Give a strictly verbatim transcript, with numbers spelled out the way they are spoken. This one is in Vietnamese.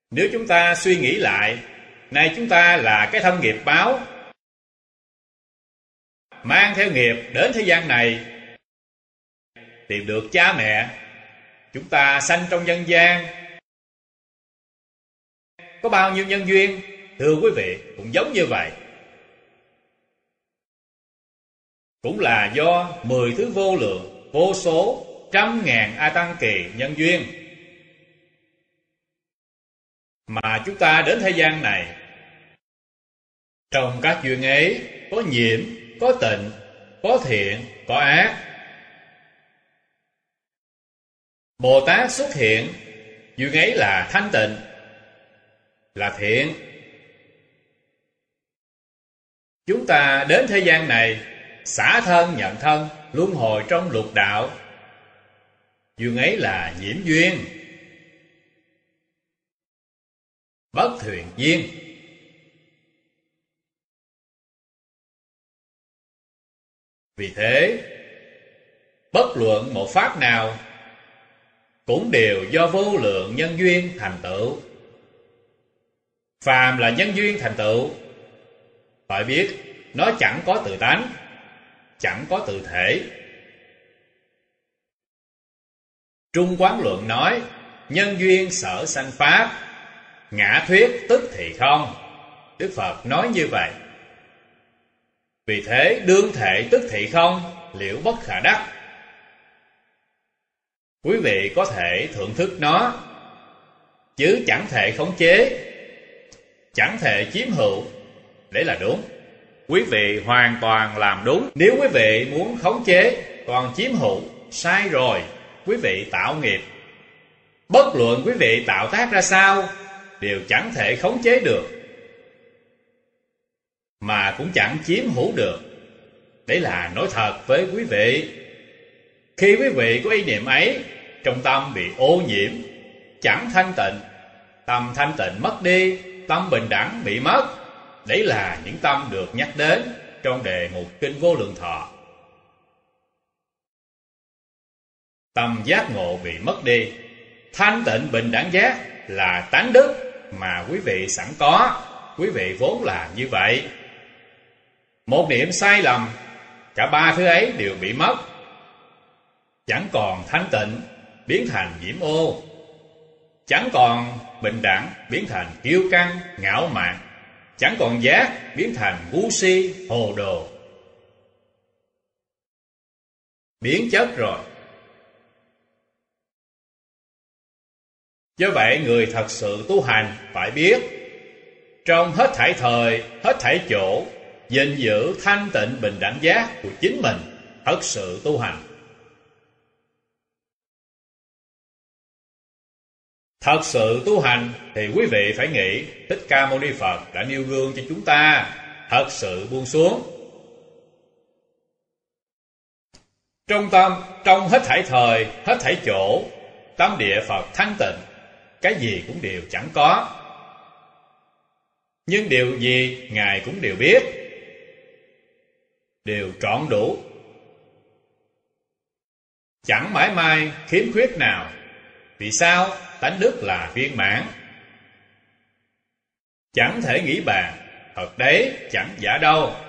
Nếu chúng ta suy nghĩ lại, nay chúng ta là cái thân nghiệp báo, mang theo nghiệp đến thế gian này, tìm được cha mẹ. Chúng ta sanh trong nhân gian, có bao nhiêu nhân duyên? Thưa quý vị, cũng giống như vậy. Cũng là do mười thứ vô lượng, vô số, trăm ngàn a tăng kỳ nhân duyên mà chúng ta đến thế gian này. Trong các duyên ấy có nhiễm, có tịnh, có thiện, có ác. Bồ Tát xuất hiện, duyên ấy là thanh tịnh, là thiện. Chúng ta đến thế gian này, xả thân nhận thân, luân hồi trong lục đạo, duyên ấy là nhiễm duyên, bất thuyền duyên. Vì thế, bất luận một pháp nào cũng đều do vô lượng nhân duyên thành tựu. Phàm là nhân duyên thành tựu, phải biết nó chẳng có tự tánh, chẳng có tự thể. Trung Quán Luận nói, nhân duyên sở sanh pháp, ngã thuyết tức thì không. Đức Phật nói như vậy. Vì thế đương thể tức thị không, liễu bất khả đắc. Quý vị có thể thưởng thức nó, chứ chẳng thể khống chế, chẳng thể chiếm hữu. Đấy là đúng. Quý vị hoàn toàn làm đúng. Nếu quý vị muốn khống chế còn chiếm hữu, sai rồi. Quý vị tạo nghiệp. Bất luận quý vị tạo tác ra sao, đều chẳng thể khống chế được, mà cũng chẳng chiếm hữu được. Đấy là nói thật với quý vị. Khi quý vị có ý niệm ấy, trong tâm bị ô nhiễm, chẳng thanh tịnh, tâm thanh tịnh mất đi, tâm bình đẳng bị mất. Đấy là những tâm được nhắc đến trong đề mục Kinh Vô Lượng Thọ. Tâm giác ngộ bị mất đi. Thanh tịnh bình đẳng giác là tánh đức mà quý vị sẵn có. Quý vị vốn là như vậy. Một niệm sai lầm, cả ba thứ ấy đều bị mất. Chẳng còn thanh tịnh, biến thành nhiễm ô. Chẳng còn bình đẳng, biến thành kiêu căng, ngạo mạn. Chẳng còn giác, biến thành ngu si, hồ đồ. Biến chất rồi. Do vậy người thật sự tu hành phải biết, trong hết thảy thời, hết thảy chỗ, gìn giữ thanh tịnh bình đẳng giác của chính mình, thật sự tu hành. Thật sự tu hành thì quý vị phải nghĩ Thích Ca Mâu Ni Phật đã nêu gương cho chúng ta thật sự buông xuống. Trong tâm, trong hết thảy thời, hết thảy chỗ, tâm địa Phật thanh tịnh, cái gì cũng đều chẳng có. Nhưng điều gì Ngài cũng đều biết, đều trọn đủ, chẳng mãi mai khiếm khuyết nào. Vì sao? Tánh đức là viên mãn, chẳng thể nghĩ bàn, thật đấy chẳng giả đâu.